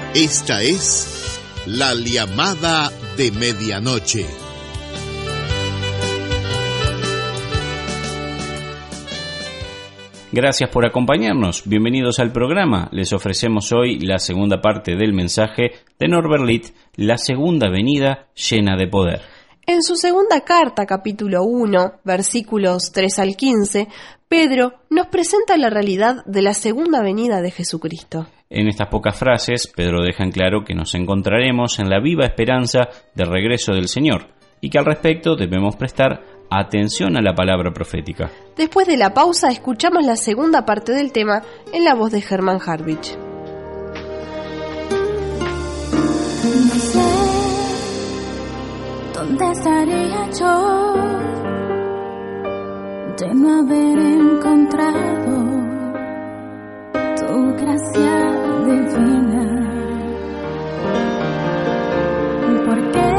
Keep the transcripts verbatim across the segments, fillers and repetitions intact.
Esta es la llamada de medianoche. Gracias por acompañarnos. Bienvenidos al programa. Les ofrecemos hoy la segunda parte del mensaje de Norbert Litt, La segunda venida llena de poder. En su segunda carta, capítulo uno, versículos tres al quince, Pedro nos presenta la realidad de la segunda venida de Jesucristo. En estas pocas frases, Pedro deja en claro que nos encontraremos en la viva esperanza del regreso del Señor y que al respecto debemos prestar atención a la palabra profética. Después de la pausa, escuchamos la segunda parte del tema en la voz de Hermann Harwich. No sé dónde estaría yo de no haber encontrado tu gracia divina. ¿Por qué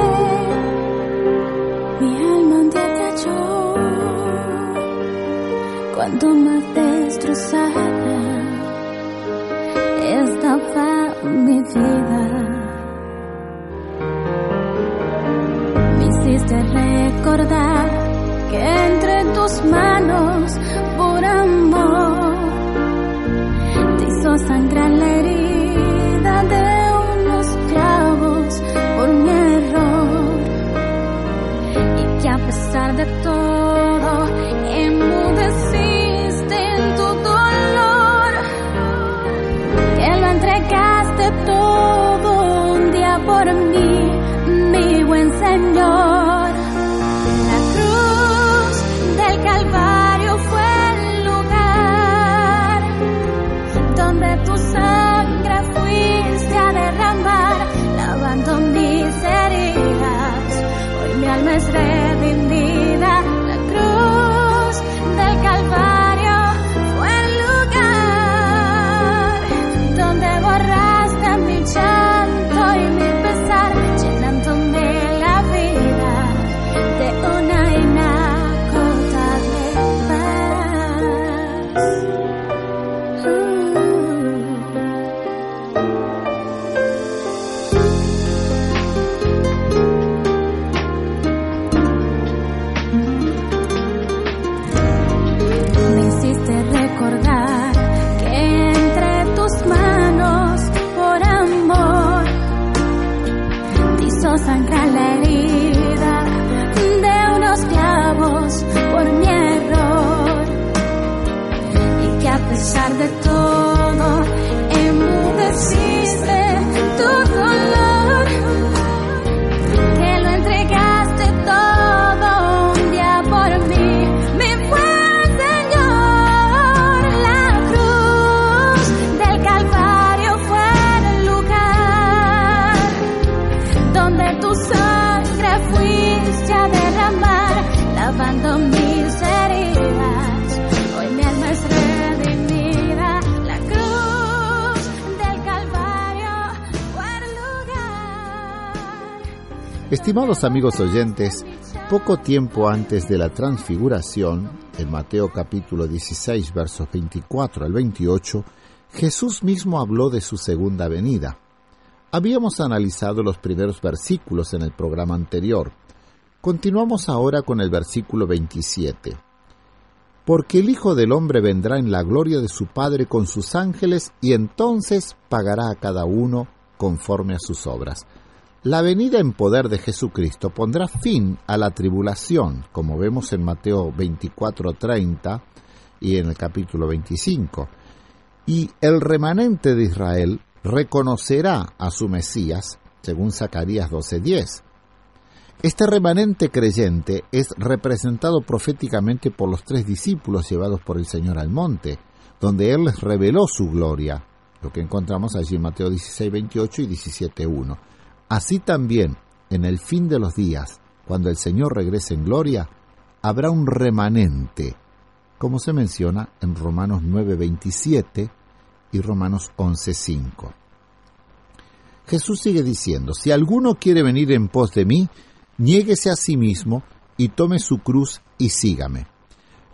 mi alma te halló cuando más destrozada estaba mi vida? Me hiciste recordar que entre tus manos, por amor, te hizo sangrar la herida de unos clavos por mi error, y que a pesar de todo enmudeciste en tu dolor, que lo entregaste todo un día por mí, mi buen Señor. El Calvario fue el lugar donde tu sangre fuiste a derramar, lavando mis heridas. Hoy mi alma es redimida. La cruz del Calvario fue el lugar donde borraste mi llanto y mi pesar, llenándome la vida de una inagotable. Recordar que entre tus manos, por amor, te hizo sangrar la herida de unos clavos por mi error, y que a pesar de todo enmudeciste tu dolor, que lo entregaste todo un día por mí, mi buen tu sangre fuiste a derramar, lavando mis heridas. Hoy mi alma es redimida. La cruz del Calvario fue el lugar. Estimados amigos oyentes, poco tiempo antes de la transfiguración, en Mateo capítulo dieciséis, versos veinticuatro al veintiocho, Jesús mismo habló de su segunda venida. Habíamos analizado los primeros versículos en el programa anterior. Continuamos ahora con el versículo veintisiete. Porque el Hijo del Hombre vendrá en la gloria de su Padre con sus ángeles, y entonces pagará a cada uno conforme a sus obras. La venida en poder de Jesucristo pondrá fin a la tribulación, como vemos en Mateo veinticuatro treinta y en el capítulo veinticinco. Y el remanente de Israel reconocerá a su Mesías, según Zacarías doce diez. Este remanente creyente es representado proféticamente por los tres discípulos llevados por el Señor al monte, donde Él les reveló su gloria, lo que encontramos allí en Mateo dieciséis veintiocho y diecisiete uno. Así también, en el fin de los días, cuando el Señor regrese en gloria, habrá un remanente, como se menciona en Romanos nueve veintisiete y Romanos once cinco. Jesús sigue diciendo: si alguno quiere venir en pos de mí, niéguese a sí mismo y tome su cruz y sígame.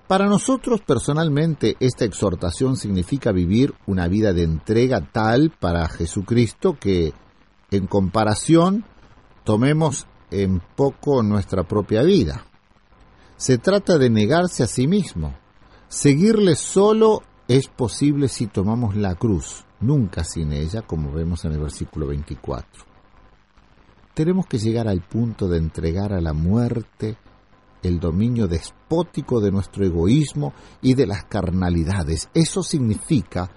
Para nosotros personalmente esta exhortación significa vivir una vida de entrega tal para Jesucristo que, en comparación, tomemos en poco nuestra propia vida. Se trata de negarse a sí mismo. Seguirle solo es posible si tomamos la cruz, nunca sin ella, como vemos en el versículo veinticuatro. Tenemos que llegar al punto de entregar a la muerte el dominio despótico de nuestro egoísmo y de las carnalidades. Eso significa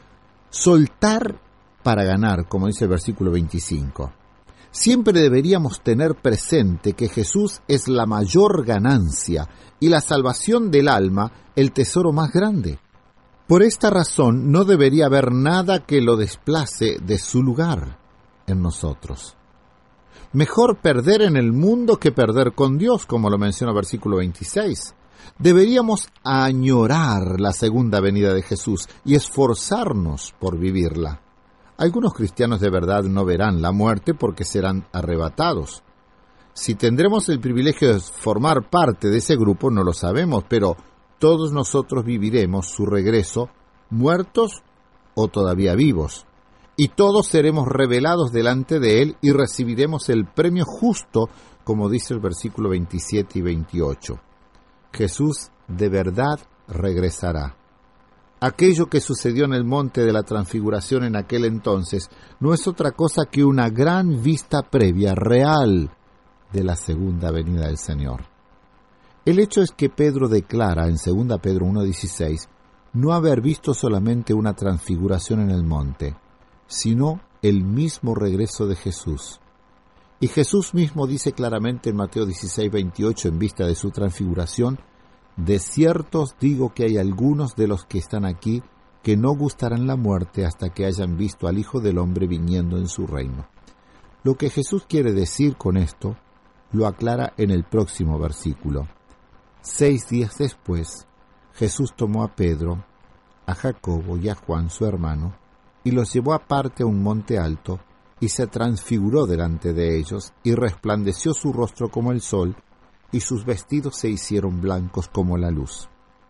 soltar para ganar, como dice el versículo veinticinco. Siempre deberíamos tener presente que Jesús es la mayor ganancia y la salvación del alma el tesoro más grande. Por esta razón no debería haber nada que lo desplace de su lugar en nosotros. Mejor perder en el mundo que perder con Dios, como lo menciona el versículo veintiséis. Deberíamos añorar la segunda venida de Jesús y esforzarnos por vivirla. Algunos cristianos de verdad no verán la muerte porque serán arrebatados. Si tendremos el privilegio de formar parte de ese grupo, no lo sabemos, pero todos nosotros viviremos su regreso, muertos o todavía vivos. Y todos seremos revelados delante de Él y recibiremos el premio justo, como dice el versículo veintisiete y veintiocho. Jesús de verdad regresará. Aquello que sucedió en el monte de la transfiguración en aquel entonces no es otra cosa que una gran vista previa, real, de la segunda venida del Señor. El hecho es que Pedro declara en segunda Pedro uno dieciséis no haber visto solamente una transfiguración en el monte, sino el mismo regreso de Jesús. Y Jesús mismo dice claramente en Mateo dieciséis veintiocho, en vista de su transfiguración, de cierto os digo que hay algunos de los que están aquí que no gustarán la muerte hasta que hayan visto al Hijo del Hombre viniendo en su reino. Lo que Jesús quiere decir con esto, lo aclara en el próximo versículo. Seis días después, Jesús tomó a Pedro, a Jacobo y a Juan su hermano, y los llevó aparte a un monte alto, y se transfiguró delante de ellos, y resplandeció su rostro como el sol, y sus vestidos se hicieron blancos como la luz.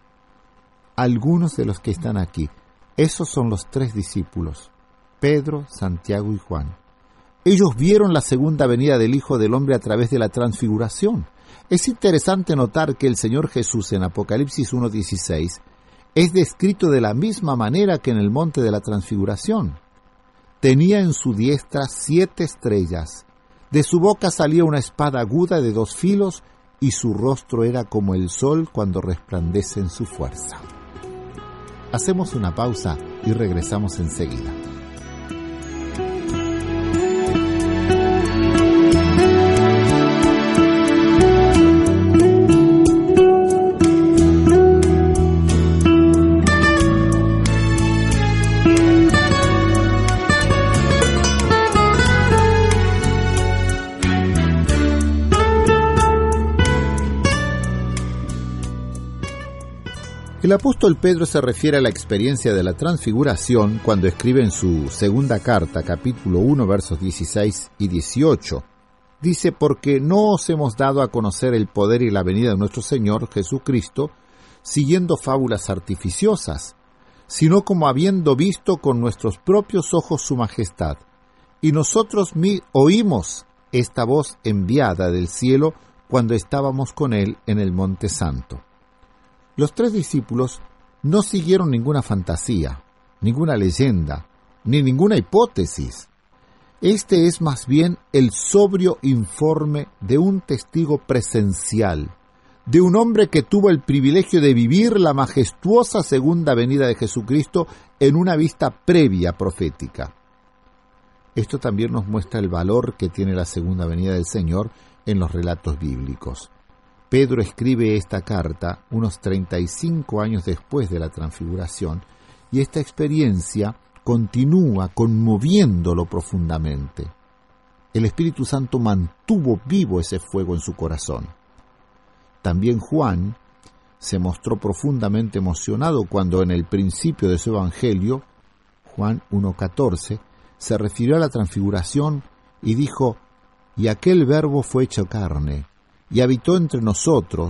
Algunos de los que están aquí, esos son los tres discípulos, Pedro, Santiago y Juan. Ellos vieron la segunda venida del Hijo del Hombre a través de la transfiguración. Es interesante notar que el Señor Jesús en Apocalipsis uno dieciséis es descrito de la misma manera que en el monte de la transfiguración. Tenía en su diestra siete estrellas, de su boca salía una espada aguda de dos filos, y su rostro era como el sol cuando resplandece en su fuerza. Hacemos una pausa y regresamos enseguida. El apóstol Pedro se refiere a la experiencia de la transfiguración cuando escribe en su segunda carta, capítulo uno, versos dieciséis y dieciocho. Dice, porque no os hemos dado a conocer el poder y la venida de nuestro Señor Jesucristo, siguiendo fábulas artificiosas, sino como habiendo visto con nuestros propios ojos su majestad. Y nosotros mi- oímos esta voz enviada del cielo cuando estábamos con él en el Monte Santo. Los tres discípulos no siguieron ninguna fantasía, ninguna leyenda, ni ninguna hipótesis. Este es más bien el sobrio informe de un testigo presencial, de un hombre que tuvo el privilegio de vivir la majestuosa segunda venida de Jesucristo en una vista previa profética. Esto también nos muestra el valor que tiene la segunda venida del Señor en los relatos bíblicos. Pedro escribe esta carta unos treinta y cinco años después de la transfiguración, y esta experiencia continúa conmoviéndolo profundamente. El Espíritu Santo mantuvo vivo ese fuego en su corazón. También Juan se mostró profundamente emocionado cuando en el principio de su Evangelio, Juan uno catorce, se refirió a la transfiguración y dijo, «Y aquel verbo fue hecho carne, y habitó entre nosotros,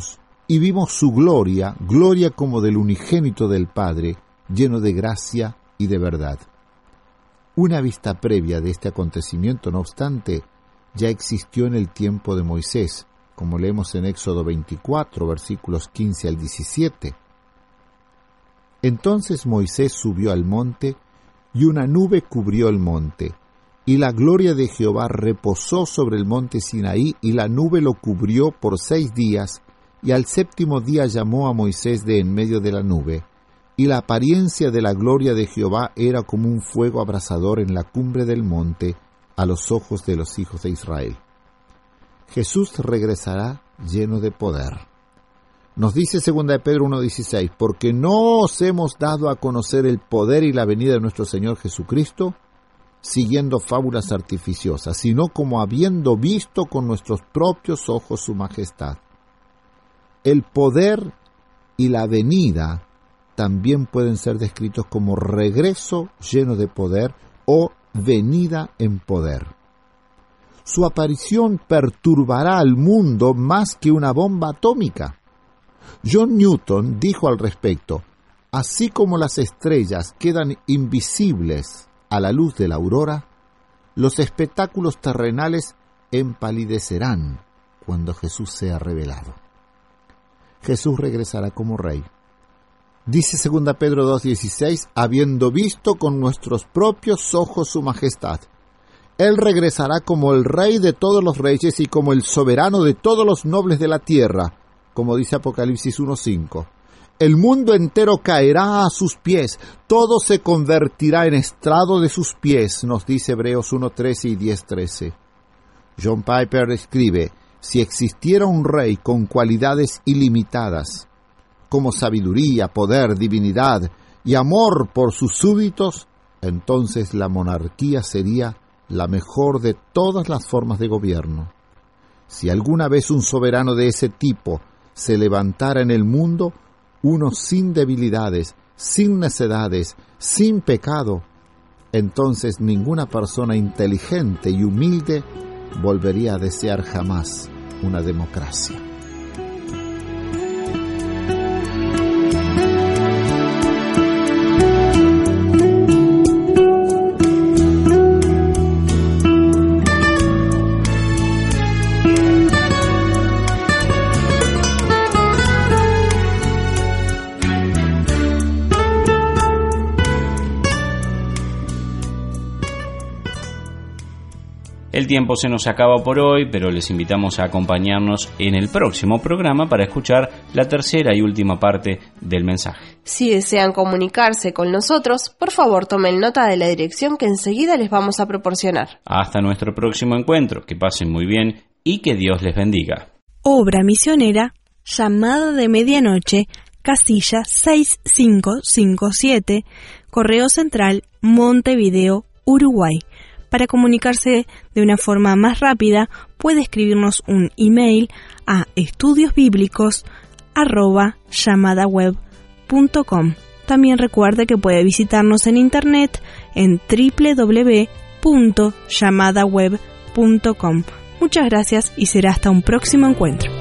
y vimos su gloria, gloria como del unigénito del Padre, lleno de gracia y de verdad. Una vista previa de este acontecimiento, no obstante, ya existió en el tiempo de Moisés, como leemos en Éxodo veinticuatro, versículos quince al diecisiete. Entonces Moisés subió al monte, y una nube cubrió el monte, y la gloria de Jehová reposó sobre el monte Sinaí, y la nube lo cubrió por seis días, y al séptimo día llamó a Moisés de en medio de la nube, y la apariencia de la gloria de Jehová era como un fuego abrasador en la cumbre del monte, a los ojos de los hijos de Israel. Jesús regresará lleno de poder. Nos dice segunda de Pedro uno dieciséis, porque no os hemos dado a conocer el poder y la venida de nuestro Señor Jesucristo, siguiendo fábulas artificiosas, sino como habiendo visto con nuestros propios ojos su majestad. El poder y la venida también pueden ser descritos como regreso lleno de poder o venida en poder. Su aparición perturbará al mundo más que una bomba atómica. John Newton dijo al respecto, así como las estrellas quedan invisibles a la luz de la aurora, los espectáculos terrenales empalidecerán cuando Jesús sea revelado. Jesús regresará como rey. Dice segunda Pedro dos dieciséis, habiendo visto con nuestros propios ojos su majestad. Él regresará como el rey de todos los reyes y como el soberano de todos los nobles de la tierra, como dice Apocalipsis uno cinco. El mundo entero caerá a sus pies, todo se convertirá en estrado de sus pies, nos dice Hebreos uno trece y diez trece. John Piper escribe, si existiera un rey con cualidades ilimitadas, como sabiduría, poder, divinidad y amor por sus súbditos, entonces la monarquía sería la mejor de todas las formas de gobierno. Si alguna vez un soberano de ese tipo se levantara en el mundo, uno sin debilidades, sin necedades, sin pecado, entonces ninguna persona inteligente y humilde volvería a desear jamás una democracia. El tiempo se nos acaba por hoy, pero les invitamos a acompañarnos en el próximo programa para escuchar la tercera y última parte del mensaje. Si desean comunicarse con nosotros, por favor tomen nota de la dirección que enseguida les vamos a proporcionar. Hasta nuestro próximo encuentro, que pasen muy bien y que Dios les bendiga. Obra misionera, Llamada de Medianoche, casilla seis cinco cinco siete, Correo Central, Montevideo, Uruguay. Para comunicarse de una forma más rápida, puede escribirnos un email a estudiosbíblicos arroba llamadaweb punto com. También recuerde que puede visitarnos en internet en doble u doble u doble u punto llamadaweb punto com. Muchas gracias y será hasta un próximo encuentro.